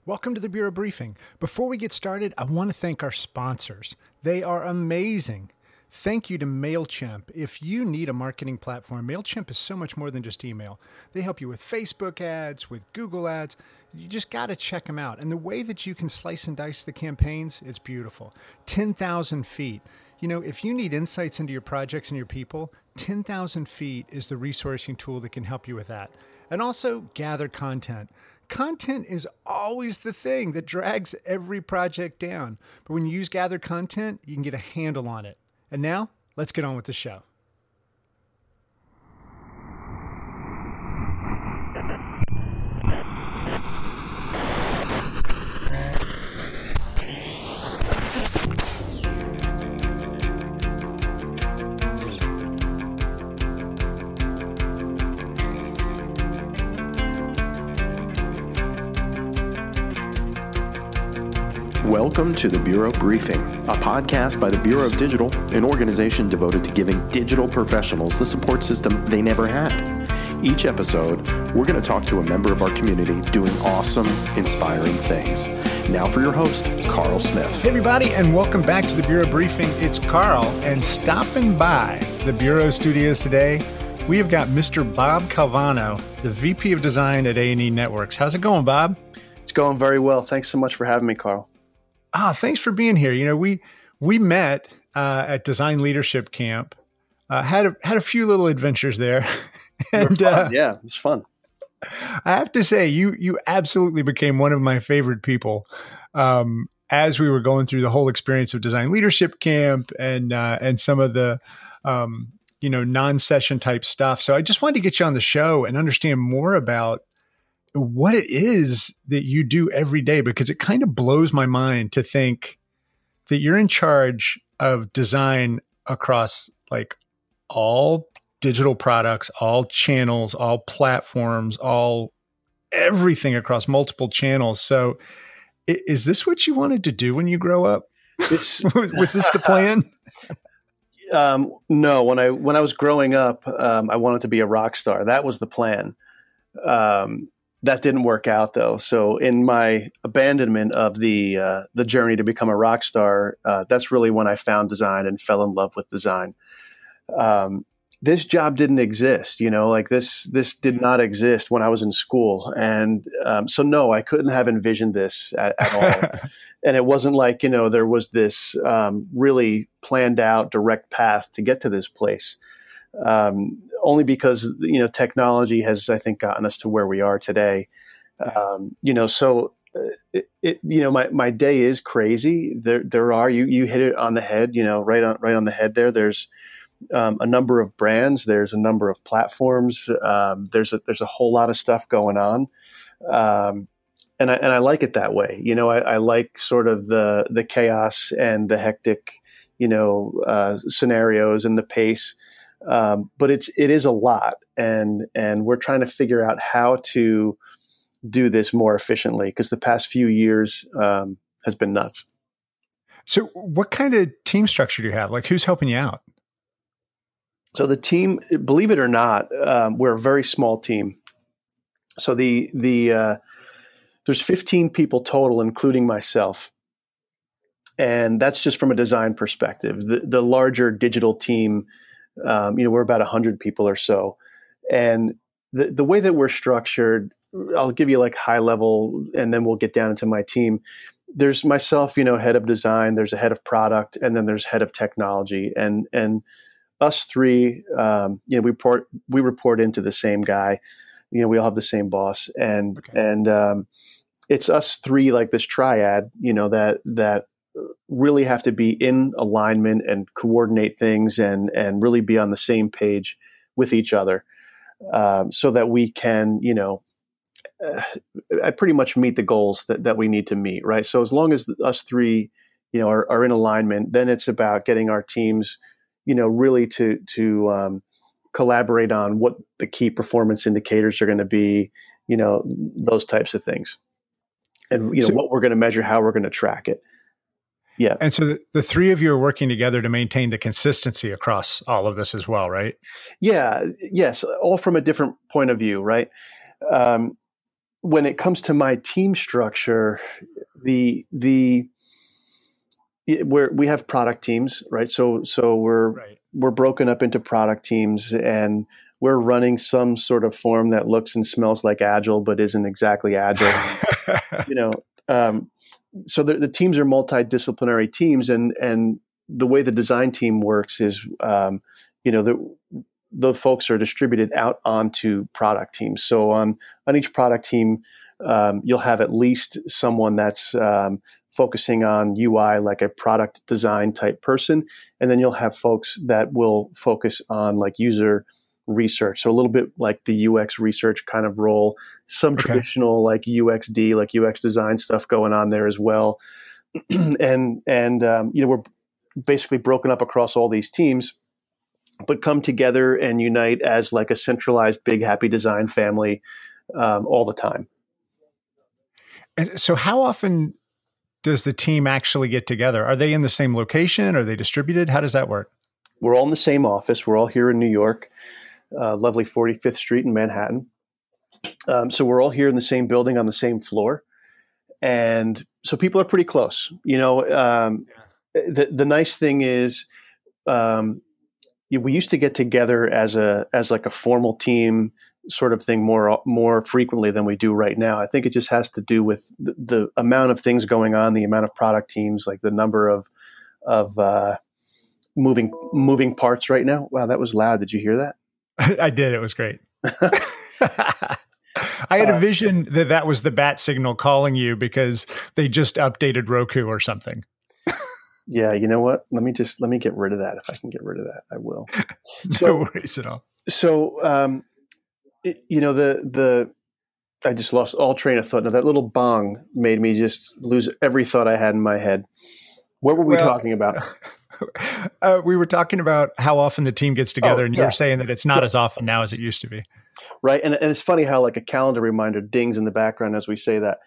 Welcome to the Bureau Briefing. Before we get started, I want to thank our sponsors. They are amazing. Thank you to MailChimp. If you need a marketing platform, MailChimp is so much more than just email. They help you with Facebook ads, with Google ads. You just got to check them out. And the way that you can slice and dice the campaigns, it's beautiful. 10,000 feet. You know, if you need insights into your projects and your people, 10,000 feet is the resourcing tool that can help you with that. And also gather content. Content is always the thing that drags every project down. But when you use Gather Content, you can get a handle on it. And now, let's get on with the show. Welcome to the Bureau Briefing, a podcast by the Bureau of Digital, an organization devoted to giving digital professionals the support system they never had. Each episode, we're going to talk to a member of our community doing awesome, inspiring things. Now for your host, Carl Smith. Hey everybody, and welcome back to the Bureau Briefing. It's Carl, and stopping by the Bureau studios today, we have got Mr. Bob Calvano, the VP of Design at A&E Networks. How's it going, Bob? It's going very well. Thanks so much for having me, Carl. Thanks for being here. You know, we met at Design Leadership Camp, had a few little adventures there. And yeah, it was fun. I have to say, you absolutely became one of my favorite people as we were going through the whole experience of Design Leadership Camp and some of the non-session type stuff. So I just wanted to get you on the show and understand more about what it is that you do every day, because it kind of blows my mind to think that you're in charge of design across like all digital products, all channels, all platforms, all everything across multiple channels. So is this what you wanted to do when you grow up? Was this the plan? No, when I was growing up, I wanted to be a rock star. That was the plan. That didn't work out though. So in my abandonment of the journey to become a rock star, that's really when I found design and fell in love with design. This job didn't exist, like this did not exist when I was in school. And so no, I couldn't have envisioned this at all. And it wasn't like, there was this really planned out direct path to get to this place. Only because, technology has, I think, gotten us to where we are today. So my day is crazy. There are, you hit it on the head, right on the head there. There's a number of brands. There's a number of platforms. There's a whole lot of stuff going on. And I like it that way. I like sort of the chaos and the hectic, scenarios and the pace. But it is a lot, and we're trying to figure out how to do this more efficiently, because the past few years has been nuts. So what kind of team structure do you have? Like, who's helping you out? So the team, believe it or not, we're a very small team. So there's 15 people total, including myself. And that's just from a design perspective. The larger digital team, we're about 100 people or so. And the way that we're structured, I'll give you like high level, and then we'll get down into my team. There's myself, head of design, there's a head of product, and then there's head of technology. And us three, we report into the same guy. We all have the same boss. And it's us three, like this triad, that really have to be in alignment and coordinate things and really be on the same page with each other, so that we can, I pretty much meet the goals that we need to meet, right? So as long as us three, are in alignment, then it's about getting our teams, really to collaborate on what the key performance indicators are going to be, those types of things, and what we're going to measure, how we're going to track it. Yeah. And so the three of you are working together to maintain the consistency across all of this as well, right? Yeah. Yes. All from a different point of view, right? when it comes to my team structure, we have product teams, right? So we're broken up into product teams, and we're running some sort of form that looks and smells like Agile, but isn't exactly Agile. So the teams are multidisciplinary teams, and the way the design team works is, the folks are distributed out onto product teams. So on each product team, you'll have at least someone that's focusing on UI, like a product design type person, and then you'll have folks that will focus on like user research. So a little bit like the UX research kind of role, some traditional like UXD, like UX design stuff going on there as well. and we're basically broken up across all these teams, but come together and unite as like a centralized big happy design family all the time. So how often does the team actually get together? Are they in the same location? Are they distributed? How does that work? We're all in the same office. We're all here in New York. Lovely 45th Street in Manhattan. So we're all here in the same building on the same floor. And so people are pretty close. The nice thing is we used to get together as like a formal team sort of thing more frequently than we do right now. I think it just has to do with the amount of things going on, the amount of product teams, like the number of moving parts right now. Wow, that was loud. Did you hear that? I did. It was great. I had a vision that was the bat signal calling you because they just updated Roku or something. Yeah, you know what? Let me get rid of that. If I can get rid of that, I will. No worries at all. So, I just lost all train of thought. Now, that little bong made me just lose every thought I had in my head. What were we talking about? We were talking about how often the team gets together, and you were saying that it's not as often now as it used to be. Right. And it's funny how like a calendar reminder dings in the background as we say that.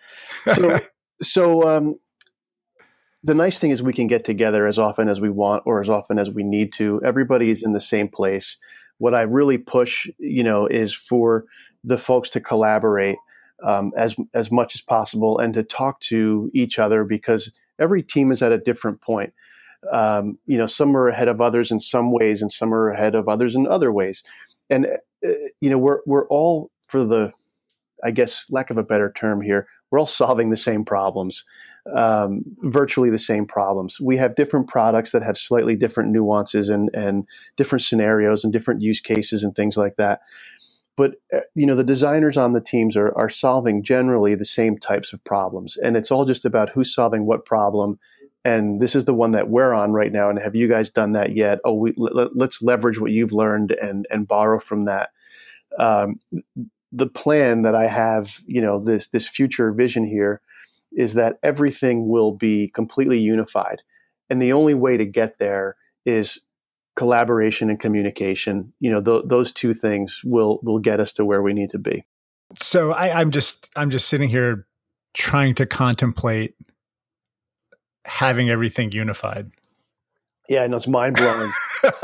So the nice thing is we can get together as often as we want or as often as we need to. Everybody is in the same place. What I really push, is for the folks to collaborate as much as possible and to talk to each other, because every team is at a different point. Some are ahead of others in some ways, and some are ahead of others in other ways. And we're all, for the, I guess, lack of a better term here, we're all solving the same problems, virtually the same problems. We have different products that have slightly different nuances and different scenarios and different use cases and things like that. But the designers on the teams are solving generally the same types of problems, and it's all just about who's solving what problem. And this is the one that we're on right now. And have you guys done that yet? Let's leverage what you've learned and borrow from that. The plan that I have, this future vision here, is that everything will be completely unified. And the only way to get there is collaboration and communication. Those two things will get us to where we need to be. So I'm just sitting here trying to contemplate having everything unified. Yeah, I know, it's mind blowing.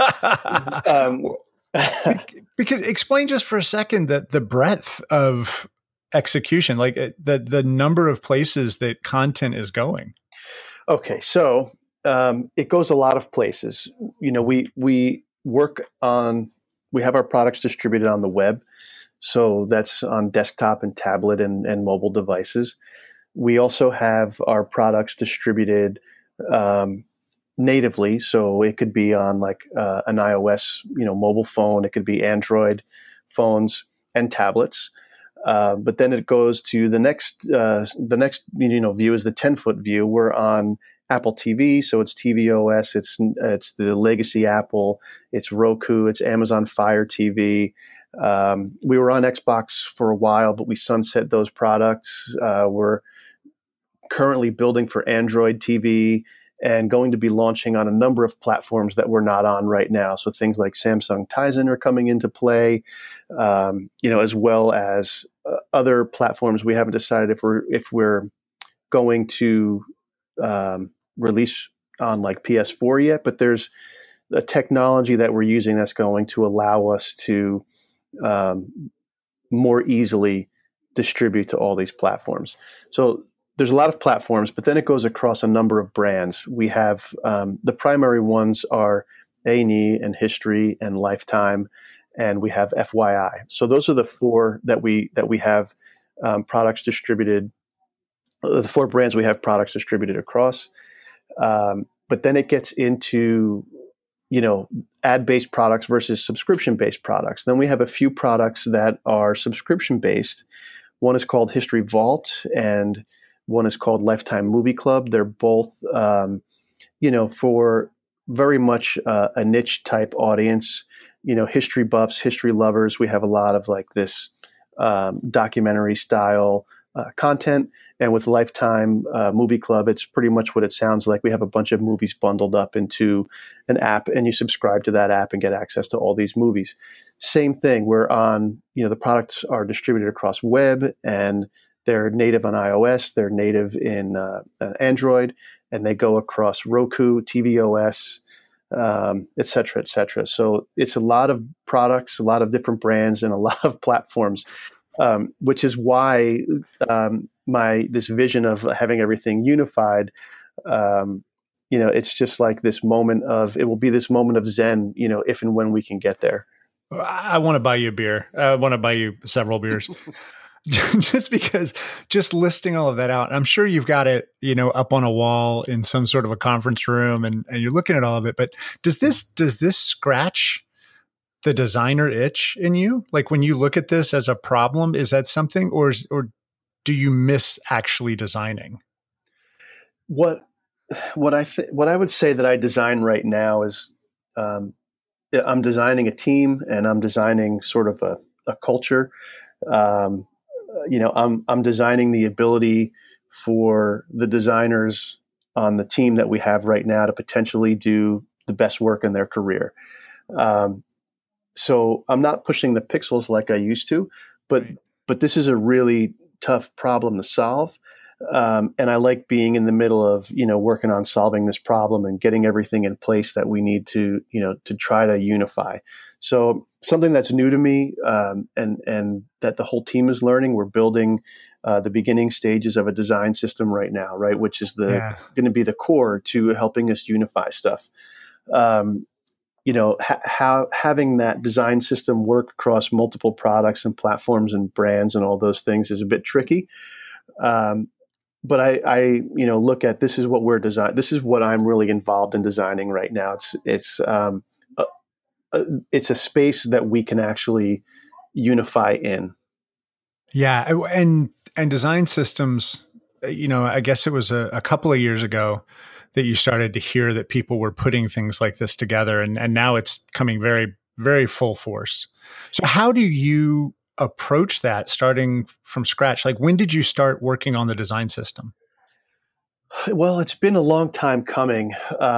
Because explain just for a second that the breadth of execution, like the number of places that content is going. Okay, so it goes a lot of places. We have our products distributed on the web, so that's on desktop and tablet and mobile devices. We also have our products distributed natively, so it could be on like an iOS, mobile phone. It could be Android phones and tablets. But then it goes to the next view is the 10-foot view. We're on Apple TV, so it's tvOS. It's the legacy Apple. It's Roku. It's Amazon Fire TV. We were on Xbox for a while, but we sunset those products. We're currently building for Android TV and going to be launching on a number of platforms that we're not on right now. So things like Samsung Tizen are coming into play, as well as other platforms. We haven't decided if we're going to release on like PS4 yet, but there's a technology that we're using that's going to allow us to more easily distribute to all these platforms. So there's a lot of platforms, but then it goes across a number of brands. We have the primary ones are A&E and History and Lifetime, and we have FYI. So those are the four that we have products distributed. The four brands we have products distributed across. But then it gets into ad-based products versus subscription-based products. Then we have a few products that are subscription-based. One is called History Vault, and one is called Lifetime Movie Club. They're both, for very much a niche type audience. History buffs, history lovers. We have a lot of like this documentary style content. And with Lifetime Movie Club, it's pretty much what it sounds like. We have a bunch of movies bundled up into an app, and you subscribe to that app and get access to all these movies. Same thing. We're on, the products are distributed across web, and they're native on iOS. They're native in Android, and they go across Roku, tvOS, et cetera, et cetera. So it's a lot of products, a lot of different brands, and a lot of platforms. Which is why this vision of having everything unified, it's just like this moment of, it will be this moment of Zen, if and when we can get there. I want to buy you a beer. I want to buy you several beers. Just because, just listing all of that out, I'm sure you've got it, up on a wall in some sort of a conference room, and you're looking at all of it. But does this scratch the designer itch in you? Like when you look at this as a problem, is that something, or do you miss actually designing? What I would say that I design right now is I'm designing a team, and I'm designing sort of a culture. I'm designing the ability for the designers on the team that we have right now to potentially do the best work in their career. So I'm not pushing the pixels like I used to, but this is a really tough problem to solve. And I like being in the middle of, working on solving this problem and getting everything in place that we need to try to unify. So something that's new to me, and that the whole team is learning. We're building the beginning stages of a design system right now, right? Which is going to be the core to helping us unify stuff. Having that design system work across multiple products and platforms and brands and all those things is a bit tricky. But I look at, this is what we're designing. This is what I'm really involved in designing right now. It's a space that we can actually unify in. Yeah. And design systems, I guess it was a couple of years ago that you started to hear that people were putting things like this together, and now it's coming very, very full force. So how do you approach that starting from scratch? Like, when did you start working on the design system? Well, it's been a long time coming.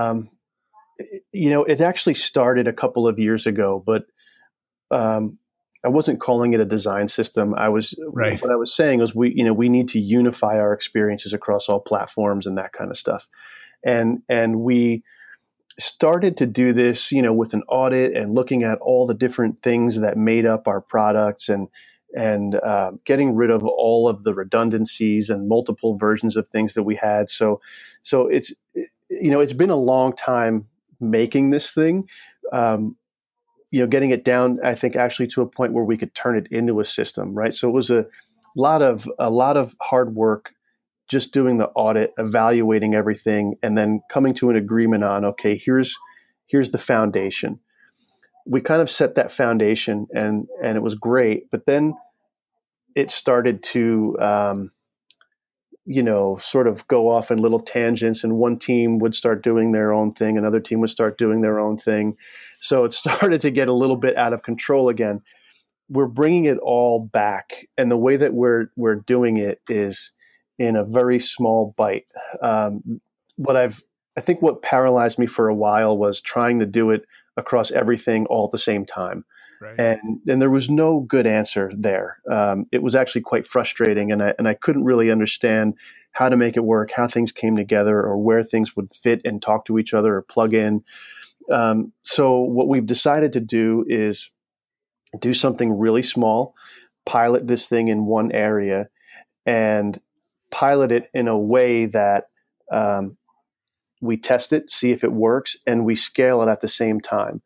It actually started a couple of years ago, but I wasn't calling it a design system. What I was saying was we need to unify our experiences across all platforms and that kind of stuff. And we started to do this, with an audit and looking at all the different things that made up our products, and getting rid of all of the redundancies and multiple versions of things that we had. So it's been a long time making this thing, getting it down, I think, actually to a point where we could turn it into a system, right? So it was a lot of hard work, just doing the audit, evaluating everything, and then coming to an agreement on, okay, here's the foundation. We kind of set that foundation, and it was great. But then it started to, sort of go off in little tangents, and one team would start doing their own thing, another team would start doing their own thing. So it started to get a little bit out of control again. We're bringing it all back, and the way that we're doing it is in a very small bite. I think what paralyzed me for a while was trying to do it across everything all at the same time. Right. And there was no good answer there. It was actually quite frustrating, and I couldn't really understand how to make it work, how things came together, or where things would fit and talk to each other or plug in. So what we've decided to do is do something really small, pilot this thing in one area and pilot it in a way that we test it, see if it works, and we scale it at the same time.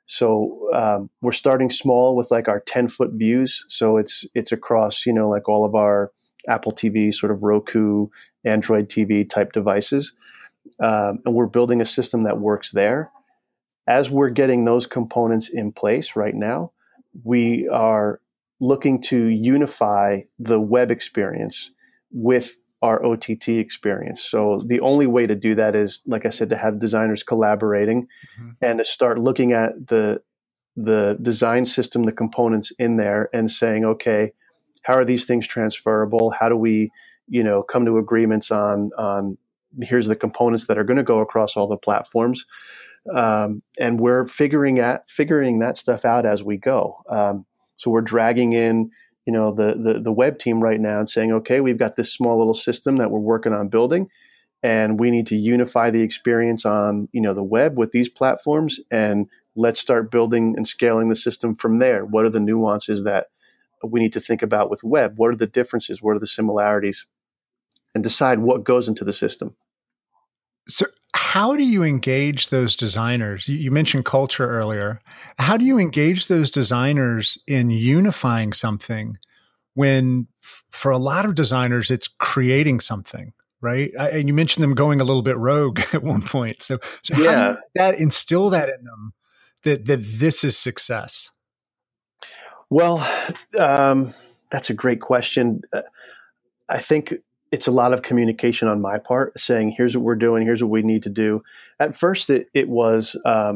So we're starting small with like our 10-foot views. So it's across, like all of our Apple TV, sort of Roku, Android TV type devices. And we're building a system that works there. As we're getting those components in place right now, we are looking to unify the web experience with our OTT experience. So the only way to do that is, like I said, to have designers collaborating and to start looking at the design system, the components in there, and saying, okay, how are these things transferable? How do we, come to agreements on here's the components that are going to go across all the platforms. And we're figuring that stuff out as we go. So we're dragging in, the web team right now and saying, okay, we've got this small little system that we're working on building, and we need to unify the experience on, the web with these platforms, and let's start building and scaling the system from there. What are the nuances that we need to think about with web? What are the differences? What are the similarities? And decide what goes into the system. So how do you engage those designers? You mentioned culture earlier. How do you engage those designers in unifying something when for a lot of designers, it's creating something, right? And you mentioned them going a little bit rogue at one point. So how do you instill that in them that this is success? Well, that's a great question. I think it's a lot of communication on my part, saying, here's what we're doing, here's what we need to do. At first, it was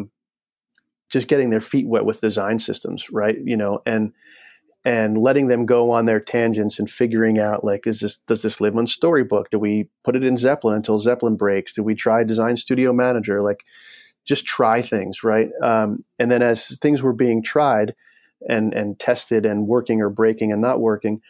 just getting their feet wet with design systems, right? And letting them go on their tangents and figuring out, like, does this live on Storybook? Do we put it in Zeppelin until Zeppelin breaks? Do we try Design Studio Manager? Like, just try things, right? And then as things were being tried and tested and working or breaking and not working,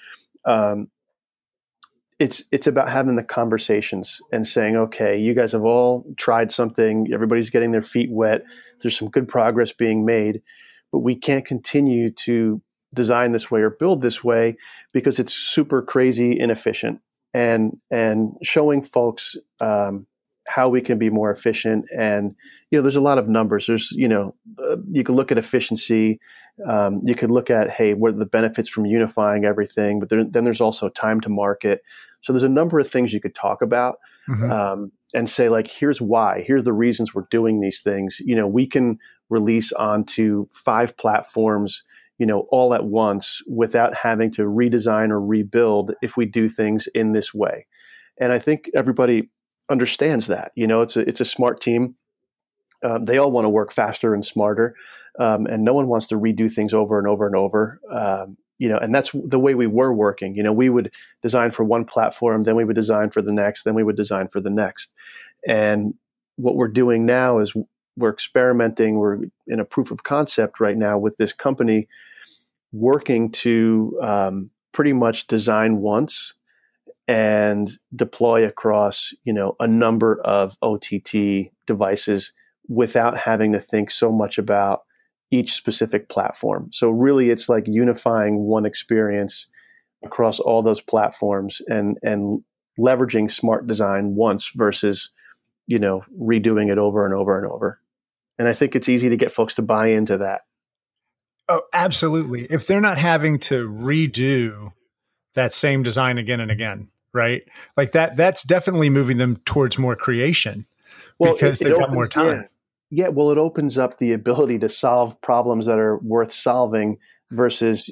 it's about having the conversations and saying, okay, you guys have all tried something. Everybody's getting their feet wet. There's some good progress being made, but we can't continue to design this way or build this way because it's super crazy inefficient. And showing folks how we can be more efficient. And there's a lot of numbers. There's you can look at efficiency. You could look at, hey, what are the benefits from unifying everything? But then there's also time to market. So there's a number of things you could talk about and say, like, here's why. Here's the reasons we're doing these things. We can release onto 5 platforms, all at once without having to redesign or rebuild if we do things in this way. And I think everybody understands that. It's a smart team. They all want to work faster and smarter, and no one wants to redo things over and over and over. And that's the way we were working. We would design for one platform, then we would design for the next, then we would design for the next. And what we're doing now is we're experimenting. We're in a proof of concept right now with this company, working to pretty much design once and deploy across, a number of OTT devices without having to think so much about each specific platform. So really, it's like unifying one experience across all those platforms and leveraging smart design once versus, redoing it over and over and over. And I think it's easy to get folks to buy into that. Oh, absolutely. If they're not having to redo that same design again and again, right? Like that's definitely moving them towards more creation because they've got more time. Yeah, well, it opens up the ability to solve problems that are worth solving versus,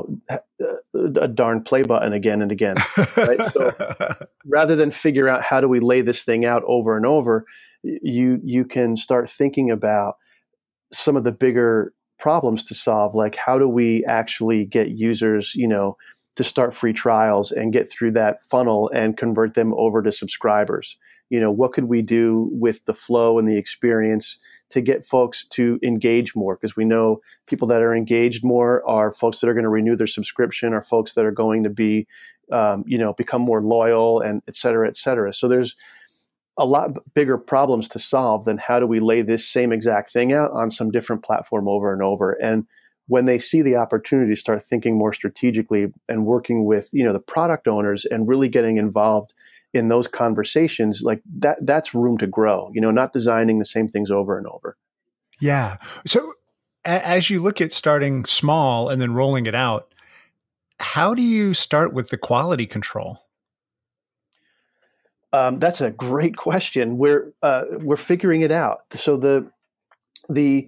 a darn play button again and again. Right? So rather than figure out how do we lay this thing out over and over, you can start thinking about some of the bigger problems to solve, like how do we actually get users, to start free trials and get through that funnel and convert them over to subscribers? What could we do with the flow and the experience to get folks to engage more? Because we know people that are engaged more are folks that are going to renew their subscription, are folks that are going to be, become more loyal, and et cetera, et cetera. So there's a lot bigger problems to solve than how do we lay this same exact thing out on some different platform over and over. And when they see the opportunity to start thinking more strategically and working with, the product owners and really getting involved in those conversations, like that's room to grow, not designing the same things over and over. Yeah. So as you look at starting small and then rolling it out, how do you start with the quality control? That's a great question. We're figuring it out. So the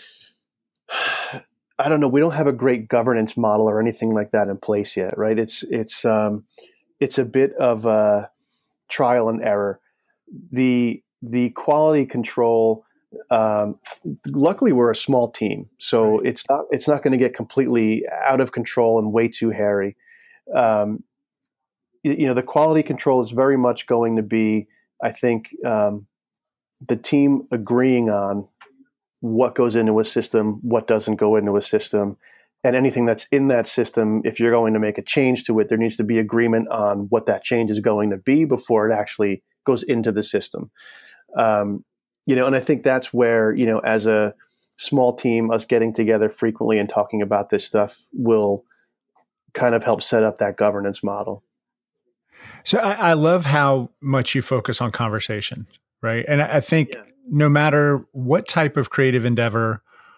I don't know. We don't have a great governance model or anything like that in place yet, right? It's a bit of a trial and error. The quality control. Luckily, we're a small team, so Right. it's not going to get completely out of control and way too hairy. The quality control is very much going to be, I think, the team agreeing on what goes into a system, what doesn't go into a system, and anything that's in that system. If you're going to make a change to it, there needs to be agreement on what that change is going to be before it actually goes into the system. And I think that's where, as a small team, us getting together frequently and talking about this stuff will kind of help set up that governance model. So I love how much you focus on conversation, right? And I think no matter what type of creative endeavor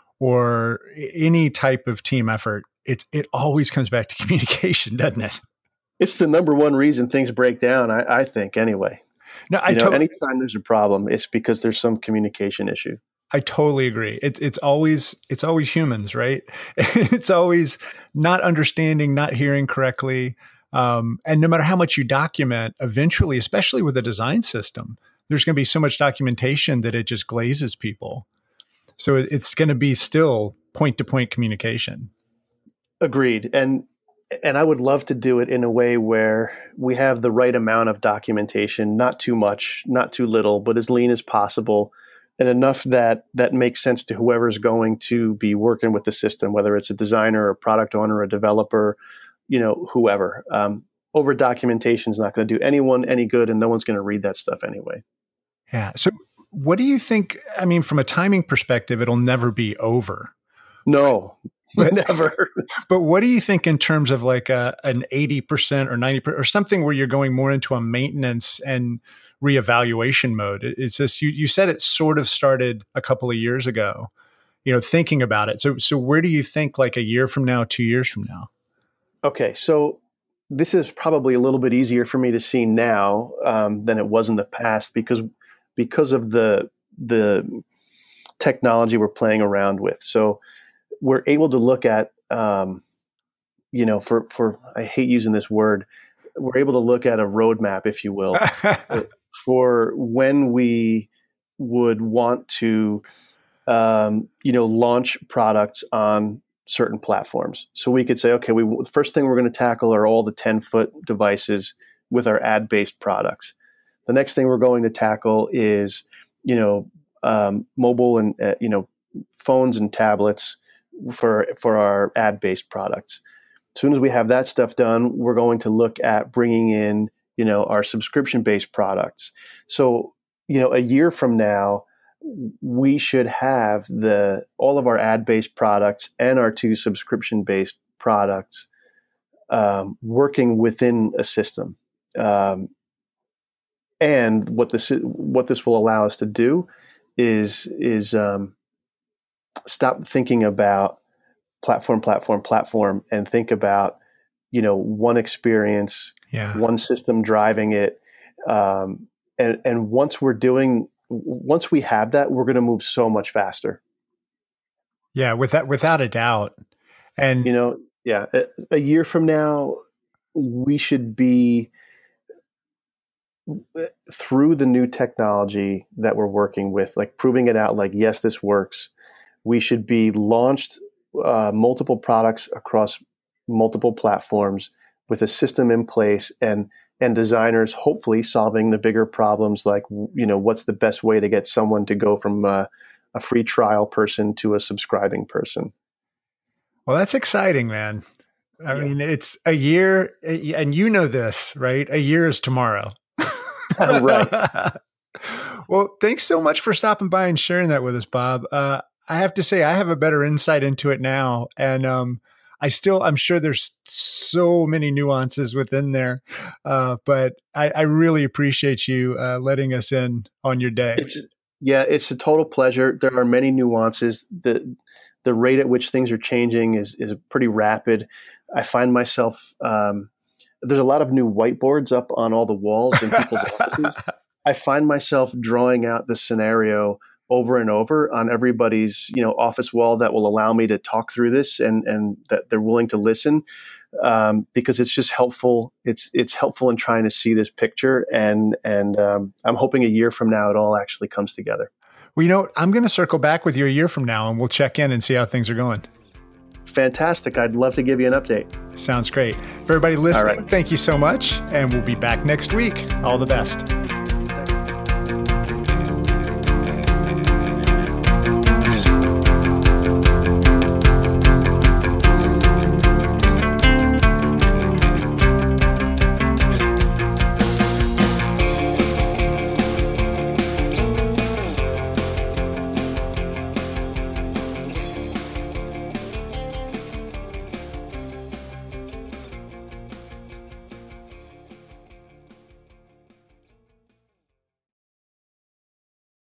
or any type of team effort, it always comes back to communication, doesn't it? It's the number one reason things break down, I think, anyway. No, anytime there's a problem, it's because there's some communication issue. I totally agree. It's always humans, right? It's always not understanding, not hearing correctly. And no matter how much you document, eventually, especially with a design system, there's going to be so much documentation that it just glazes people. So it's going to be still point-to-point communication. Agreed. And I would love to do it in a way where we have the right amount of documentation, not too much, not too little, but as lean as possible, and enough that makes sense to whoever's going to be working with the system, whether it's a designer, a product owner, a developer, whoever. Over documentation is not going to do anyone any good, and no one's going to read that stuff anyway. Yeah. So what do you think? I mean, from a timing perspective, it'll never be over. No, never. But what do you think in terms of like an 80% or 90% or something where you're going more into a maintenance and reevaluation mode? Is this, you said it sort of started a couple of years ago, thinking about it. So where do you think like a year from now, 2 years from now? Okay. So this is probably a little bit easier for me to see now than it was in the past because of the technology we're playing around with. So we're able to look at, for I hate using this word, we're able to look at a roadmap, if you will, for when we would want to, launch products on certain platforms. So we could say, okay, the first thing we're going to tackle are all the 10-foot devices with our ad-based products. The next thing we're going to tackle is, mobile and, phones and tablets for our ad-based products. As soon as we have that stuff done, we're going to look at bringing in, our subscription-based products. So, a year from now, we should have all of our ad-based products and our 2 subscription-based products working within a system. And what this will allow us to do is stop thinking about platform, and think about, one experience, one system driving it. And once we have that, we're going to move so much faster. Yeah, without a doubt. And a year from now, we should be through the new technology that we're working with, like proving it out, like, yes, this works. We should be launched multiple products across multiple platforms with a system in place and designers hopefully solving the bigger problems, like, what's the best way to get someone to go from a free trial person to a subscribing person. Well, that's exciting, man. I mean, it's a year, and this, right? A year is tomorrow. Right. Well, thanks so much for stopping by and sharing that with us, Bob. I have to say, I have a better insight into it now. And I'm sure there's so many nuances within there. But I really appreciate you letting us in on your day. It's a total pleasure. There are many nuances. The rate at which things are changing is pretty rapid. I find myself, there's a lot of new whiteboards up on all the walls in people's offices. I find myself drawing out the scenario over and over on everybody's, office wall that will allow me to talk through this and that they're willing to listen, because it's just helpful. It's helpful in trying to see this picture. And I'm hoping a year from now, it all actually comes together. Well, I'm going to circle back with you a year from now and we'll check in and see how things are going. Fantastic. I'd love to give you an update. Sounds great. For everybody listening, Thank you so much. And we'll be back next week. All the best.